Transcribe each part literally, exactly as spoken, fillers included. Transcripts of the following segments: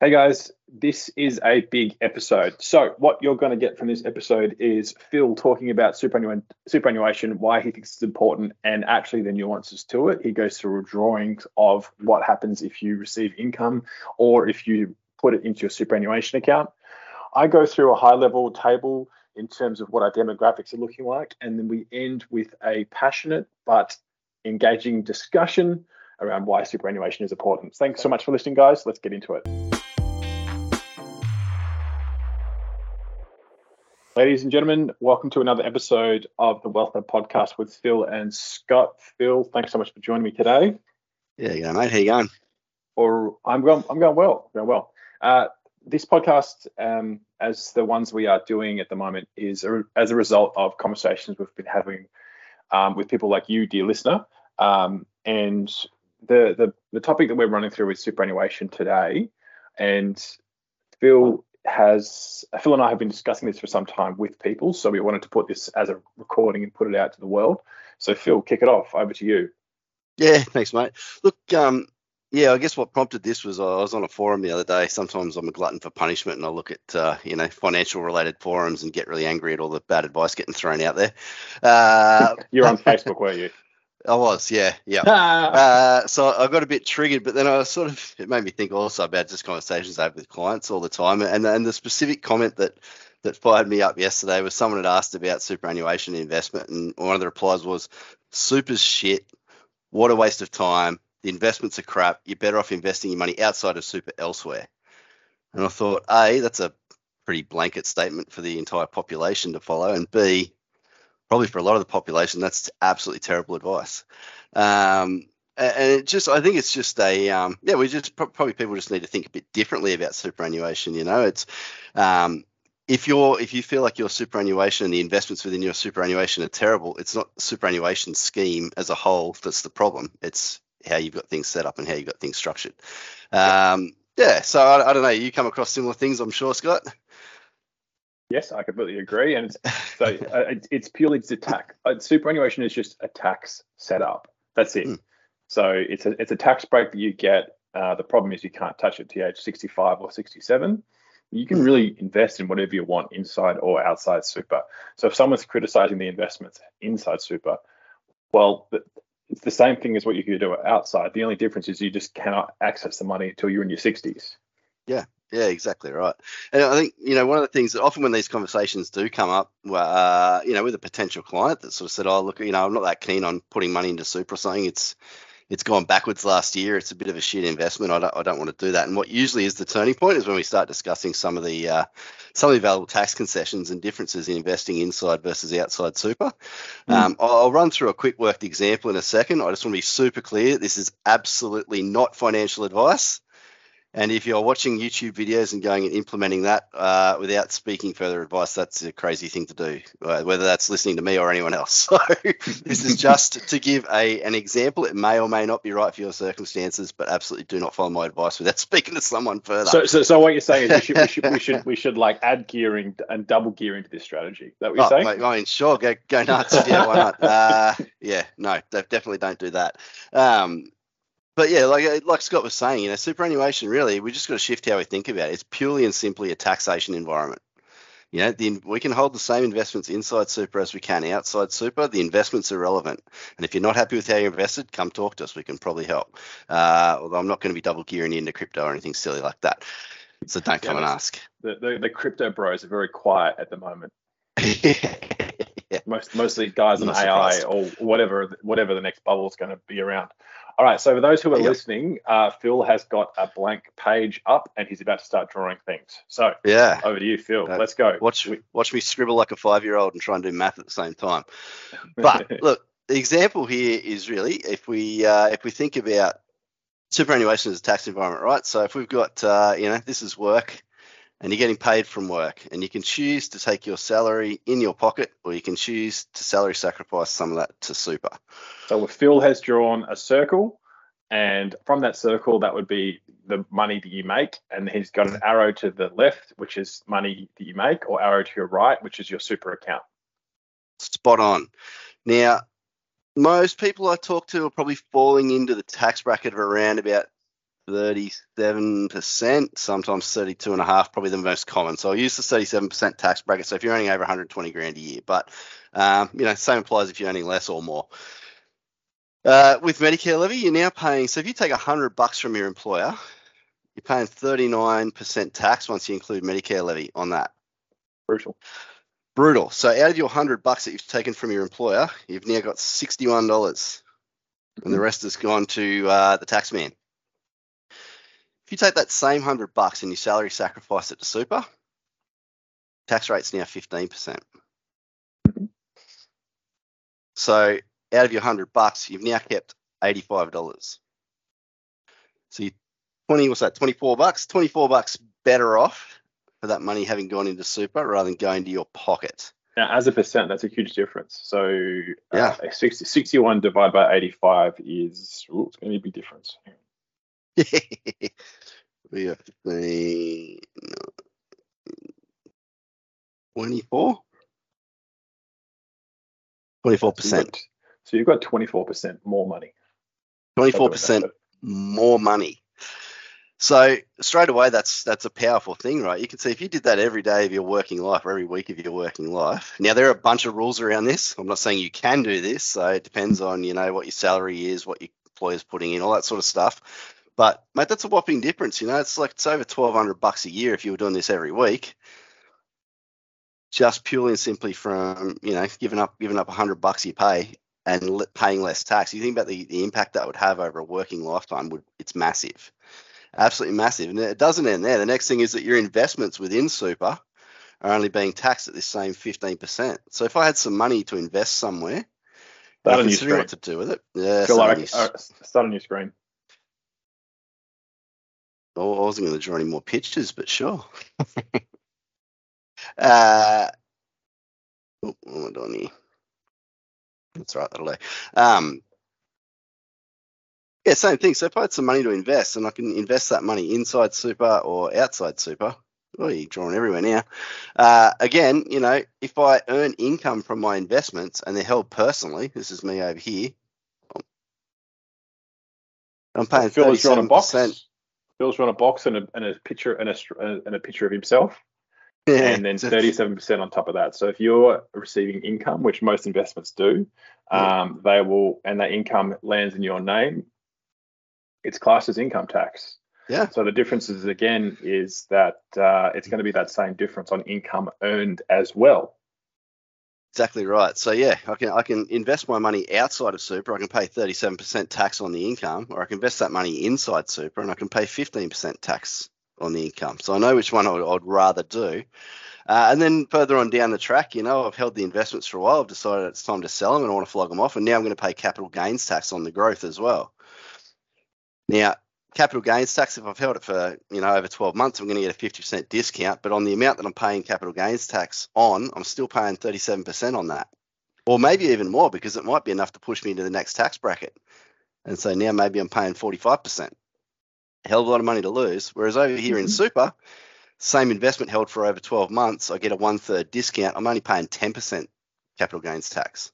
Hey guys, this is a big episode. So what you're going to get from this episode is Phil talking about superannuation, superannuation, why he thinks it's important, and actually the nuances to it. He goes through a drawing of what happens if you receive income or if you put it into your superannuation account. I go through a high-level table in terms of what our demographics are looking like, and then we end with a passionate but engaging discussion around why superannuation is important. Thanks so much for listening, guys. Let's get into it. Ladies and gentlemen, welcome to another episode of the Wealth Hub podcast with Phil and Scott. Phil, thanks so much for joining me today. Yeah, yeah, mate. How you going? Or I'm going. I'm going well. Going well. Uh, this podcast, um, as the ones we are doing at the moment, is a, as a result of conversations we've been having um, with people like you, dear listener. Um, and the, the the topic that we're running through is superannuation today. And Phil. has Phil and I have been discussing this for some time with people, so we wanted to put this as a recording and put it out to the world. So Phil, kick it off. Over to you. Yeah, thanks, mate. Look, um, yeah, I guess what prompted this was I was on a forum the other day. Sometimes I'm a glutton for punishment, and I look at uh, you know financial related forums and get really angry at all the bad advice getting thrown out there. Uh, You're on Facebook, were you? I was, yeah, yeah. uh, so I got a bit triggered, but then I was sort of, it made me think also about just conversations I have with clients all the time. And and the specific comment that that fired me up yesterday was someone had asked about superannuation investment, and one of the replies was, "Super's shit. What a waste of time. The investments are crap. You're better off investing your money outside of super elsewhere." And I thought, A, that's a pretty blanket statement for the entire population to follow, and B, probably for a lot of the population, that's absolutely terrible advice. Um, and it just, I think it's just a, um, yeah, we just probably people just need to think a bit differently about superannuation. You know, it's um, if you're if you feel like your superannuation and the investments within your superannuation are terrible, it's not the superannuation scheme as a whole that's the problem. It's how you've got things set up and how you've got things structured. Um, yeah, so I, I don't know. You come across similar things, I'm sure, Scott. Yes, I completely agree, and it's, so uh, it's purely just a tax. Uh, superannuation is just a tax setup. That's it. Mm. So it's a it's a tax break that you get. Uh, the problem is you can't touch it to age sixty-five or sixty-seven. You can really invest in whatever you want inside or outside super. So if someone's criticizing the investments inside super, well, it's the same thing as what you could do outside. The only difference is you just cannot access the money until you're in your sixties. Yeah. Yeah, exactly right. And I think, you know, one of the things that often when these conversations do come up, uh, you know, with a potential client that sort of said, oh, look, you know, I'm not that keen on putting money into super or something. It's it's gone backwards last year. It's a bit of a shit investment. I don't, I don't want to do that. And what usually is the turning point is when we start discussing some of the uh, some of the available tax concessions and differences in investing inside versus outside super. Mm. Um, I'll, I'll run through a quick worked example in a second. I just want to be super clear. This is absolutely not financial advice. And if you're watching YouTube videos and going and implementing that uh, without speaking further advice, that's a crazy thing to do, uh, whether that's listening to me or anyone else. So this is just to give a an example. It may or may not be right for your circumstances, but absolutely do not follow my advice without speaking to someone further. So, so, so what you're saying is we should, we should, we should, we should like add gearing and double gearing to this strategy. Is that what you're oh, saying? Mate, I mean, sure, go go nuts. Yeah, why not? Uh, yeah, no, definitely don't do that. Um, But yeah, like like Scott was saying, you know, superannuation really, we just got to shift how we think about it. It's purely and simply a taxation environment. You know, the, we can hold the same investments inside super as we can outside super. The investments are relevant. And if you're not happy with how you invested, come talk to us. We can probably help. Uh, although I'm not going to be double gearing you into crypto or anything silly like that. So don't come yeah, and ask. The, the, the crypto bros are very quiet at the moment. yeah. Most mostly guys in A I or whatever whatever the next bubble is going to be around. All right, so for those who are yep. listening, uh, Phil has got a blank page up and he's about to start drawing things. So yeah, over to you, Phil. Uh, Let's go. Watch, watch me scribble like a five-year-old and try and do math at the same time. But look, the example here is really if we uh, if we think about superannuation as a tax environment, right? So if we've got, uh, you know, this is work and you're getting paid from work and you can choose to take your salary in your pocket or you can choose to salary sacrifice some of that to super. So Phil has drawn a circle and from that circle, that would be the money that you make. And he's got an arrow to the left, which is money that you make, or arrow to your right, which is your super account. Spot on. Now, most people I talk to are probably falling into the tax bracket of around about thirty-seven percent, sometimes thirty-two and a half, probably the most common. So I'll use the thirty-seven percent tax bracket. So if you're earning over one hundred twenty grand a year, but um, you know, same applies if you're earning less or more. Uh, with Medicare levy, you're now paying. So if you take a hundred bucks from your employer, you're paying thirty-nine percent tax once you include Medicare levy on that. Brutal. Brutal. So out of your hundred bucks that you've taken from your employer, you've now got sixty-one dollars, mm-hmm. and the rest has gone to uh, the tax man. If you take that same hundred bucks and you salary sacrifice it to super, tax rate's now fifteen percent. Mm-hmm. So out of your hundred bucks, you've now kept eighty-five dollars. So you twenty, what's that? Twenty-four bucks. Twenty-four bucks better off for that money having gone into super rather than going to your pocket. Now, as a percent, that's a huge difference. So yeah, uh, sixty, sixty-one divided by eighty-five is ooh, it's going to be a big difference. We have the twenty-four, twenty-four percent. So you've got twenty-four percent more money. twenty-four percent more money. So straight away, that's that's a powerful thing, right? You can see if you did that every day of your working life or every week of your working life. Now, there are a bunch of rules around this. I'm not saying you can do this. So it depends on, you know, what your salary is, what your employer's putting in, all that sort of stuff. But, mate, that's a whopping difference. You know, it's like it's over twelve hundred bucks a year if you were doing this every week. Just purely and simply from, you know, giving up giving up one hundred bucks you pay and paying less tax. You think about the, the impact that would have over a working lifetime, would it's massive. Absolutely massive. And it doesn't end there. The next thing is that your investments within super are only being taxed at this same fifteen percent. So if I had some money to invest somewhere, start I'm considering what to do with it. Yeah, start, like, your, uh, start on your screen. Oh, I wasn't going to draw any more pictures, but sure. uh, oh, what am I doing here? That's right, that'll do. Um, Yeah, same thing. So if I had some money to invest and I can invest that money inside super or outside super, oh, you're drawing everywhere now. Uh, again, you know, if I earn income from my investments and they're held personally, this is me over here, I'm paying thirty-seven percent. Phil's drawn a box and a, and a picture and a, and a picture of himself. Yeah, and then thirty-seven percent on top of that. So if you're receiving income, which most investments do, yeah. um, they will, and that income lands in your name, it's classed as income tax. Yeah. So the difference is, again, is that uh, it's going to be that same difference on income earned as well. Exactly right. So yeah, I can I can invest my money outside of super. I can pay thirty-seven percent tax on the income, or I can invest that money inside super and I can pay fifteen percent tax on the income. So I know which one I would, I'd rather do. Uh, and then further on down the track, you know, I've held the investments for a while. I've decided it's time to sell them and I want to flog them off. And now I'm going to pay capital gains tax on the growth as well. Now, capital gains tax, if I've held it for, you know, over twelve months, I'm going to get a fifty percent discount. But on the amount that I'm paying capital gains tax on, I'm still paying thirty-seven percent on that. Or maybe even more, because it might be enough to push me into the next tax bracket. And so now maybe I'm paying forty-five percent. A hell of a lot of money to lose. Whereas over here in super, same investment held for over twelve months, I get a one-third discount. I'm only paying ten percent capital gains tax.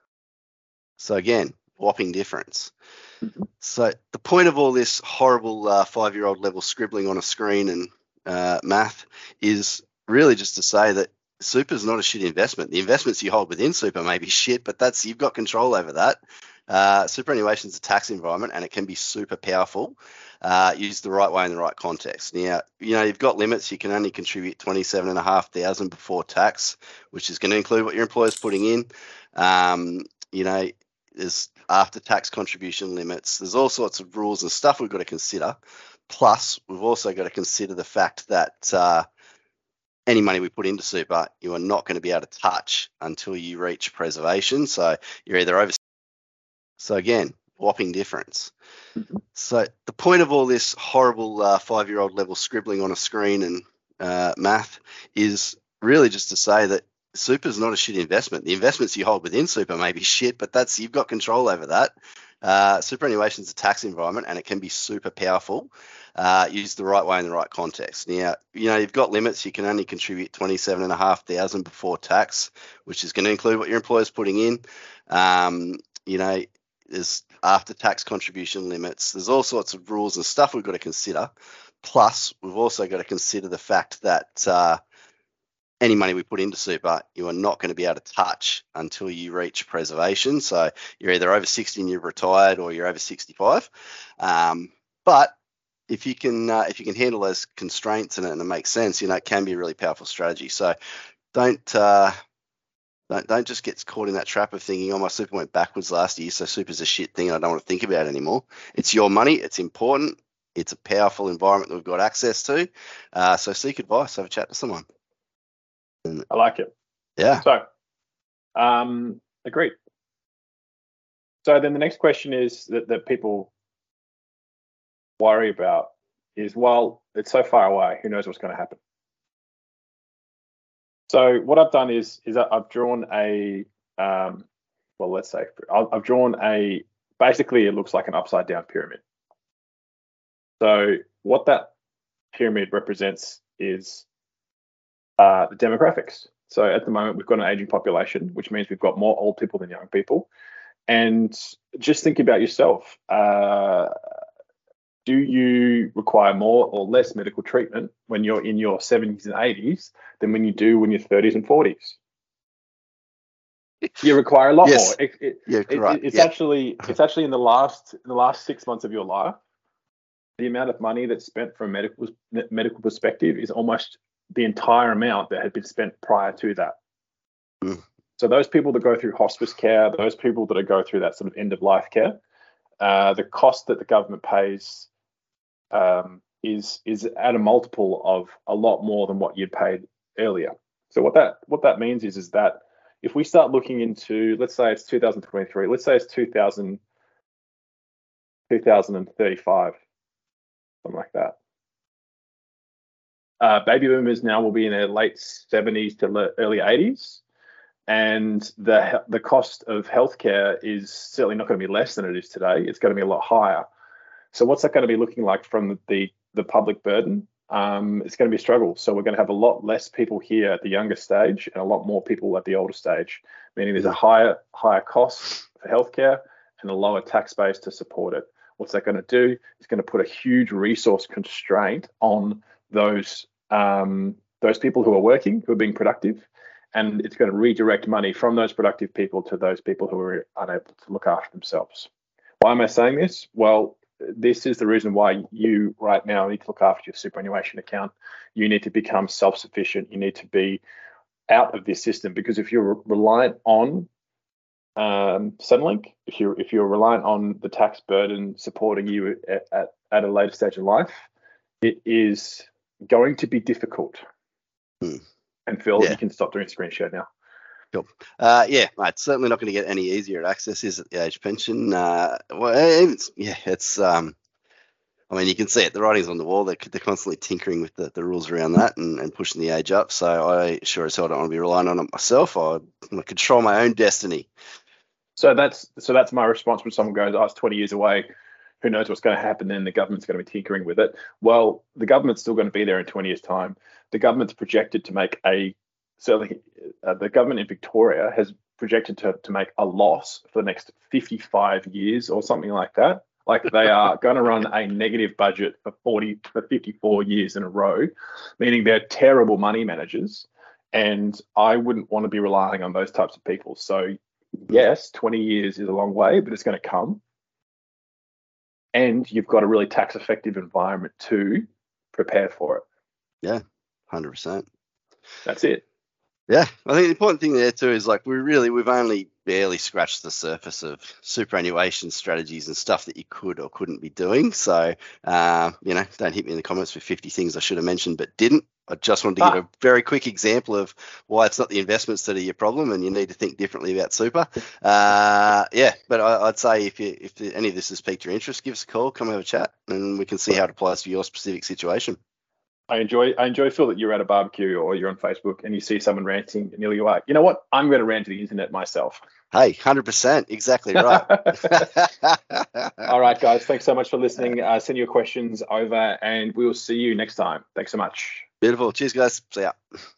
So again, whopping difference. So the point of all this horrible uh, five-year-old level scribbling on a screen and uh, math is really just to say that super is not a shit investment. The investments you hold within super may be shit, but that's you've got control over that. Uh, superannuation is a tax environment and it can be super powerful. Uh, used the right way in the right context. Now, you know, you've got limits. You can only contribute twenty-seven and a half thousand before tax, which is going to include what your employer's putting in. Um, you know, there's after tax contribution limits. There's all sorts of rules and stuff we've got to consider. Plus, we've also got to consider the fact that uh, any money we put into super, you are not going to be able to touch until you reach preservation. So you're either over. So again, whopping difference. Mm-hmm. So the point of all this horrible uh, five-year-old level scribbling on a screen and uh, math is really just to say that super is not a shit investment. The investments you hold within super may be shit, but that's you've got control over that. Uh, superannuation is a tax environment and it can be super powerful. Uh, used the right way in the right context. Now, you know, you've got limits. You can only contribute twenty-seven and a half thousand before tax, which is going to include what your employer's putting in. Um, you know, there's after tax contribution limits. There's all sorts of rules and stuff we've got to consider. Plus, we've also got to consider the fact that uh, any money we put into super, you are not going to be able to touch until you reach preservation. So you're either over sixty and you've retired, or you're over sixty-five. Um, but if you can, uh, if you can handle those constraints and it, and it makes sense, you know, it can be a really powerful strategy. So don't, uh, don't, don't just get caught in that trap of thinking, oh, my super went backwards last year, so super's a shit thing and I don't want to think about it anymore. It's your money. It's important. It's a powerful environment that we've got access to. Uh, so seek advice, have a chat to someone. And, I like it. Yeah. So, um, agreed. So then the next question is that, that people worry about is, well, it's so far away, who knows what's going to happen? So what I've done is is I've drawn a um, well, let's say I've drawn a basically it looks like an upside down pyramid. So what that pyramid represents is uh, the demographics. So at the moment we've got an aging population, which means we've got more old people than young people. And just think about yourself. Uh, Do you require more or less medical treatment when you're in your seventies and eighties than when you do when you're thirties and forties? You require a lot yes. more. It, it, yeah, it, right. It's yeah. actually it's actually in the last in the last six months of your life, the amount of money that's spent from a medical medical perspective is almost the entire amount that had been spent prior to that. Mm. So those people that go through hospice care, those people that go through that sort of end of life care, uh, the cost that the government pays Um, is is at a multiple of a lot more than what you'd paid earlier. So what that what that means is is that if we start looking into, let's say it's two thousand twenty-three, let's say it's two thousand, two thousand thirty-five, something like that. Uh, baby boomers now will be in their late seventies to early eighties, and the the cost of healthcare is certainly not going to be less than it is today. It's going to be a lot higher. So what's that going to be looking like from the, the public burden? Um, it's going to be a struggle. So we're going to have a lot less people here at the younger stage and a lot more people at the older stage, meaning there's a higher higher cost for healthcare and a lower tax base to support it. What's that going to do? It's going to put a huge resource constraint on those um, those people who are working, who are being productive, and it's going to redirect money from those productive people to those people who are unable to look after themselves. Why am I saying this? Well, this is the reason why you right now need to look after your superannuation account. You need to become self-sufficient. You need to be out of this system, because if you're reliant on um, Centrelink, if you're if you're reliant on the tax burden supporting you at, at, at a later stage of life, it is going to be difficult. Hmm. And Phil, yeah. you can stop doing screen share now. Cool. Uh, yeah, mate, it's certainly not going to get any easier at access is at the age pension. Uh, well, it's, yeah, it's. Um, I mean, you can see it. The writing's on the wall. They're, they're constantly tinkering with the, the rules around that and, and pushing the age up. So I sure as hell don't want to be relying on it myself. I want to control my own destiny. So that's so that's my response when someone goes, "Oh, it's twenty years away. Who knows what's going to happen then? The government's going to be tinkering with it." Well, the government's still going to be there in twenty years' time. The government's projected to make a certainly uh, the government in Victoria has projected to, to make a loss for the next fifty-five years or something like that. Like they are going to run a negative budget for forty for fifty-four years in a row, meaning they're terrible money managers. And I wouldn't want to be relying on those types of people. So yes, twenty years is a long way, but it's going to come. And you've got a really tax effective environment to prepare for it. Yeah, one hundred percent. That's it. Yeah, I think the important thing there too is like we really, we've only barely scratched the surface of superannuation strategies and stuff that you could or couldn't be doing. So, uh, you know, don't hit me in the comments with fifty things I should have mentioned but didn't. I just wanted to ah. give a very quick example of why it's not the investments that are your problem and you need to think differently about super. Uh, yeah, but I, I'd say if you, if any of this has piqued your interest, give us a call, come have a chat, and we can see how it applies to your specific situation. I enjoy I enjoy feel that you're at a barbecue or you're on Facebook and you see someone ranting and you're like, you know what? I'm going to rant to the internet myself. Hey, one hundred percent. Exactly right. All right, guys. Thanks so much for listening. Uh, send your questions over and we will see you next time. Thanks so much. Beautiful. Cheers, guys. See ya.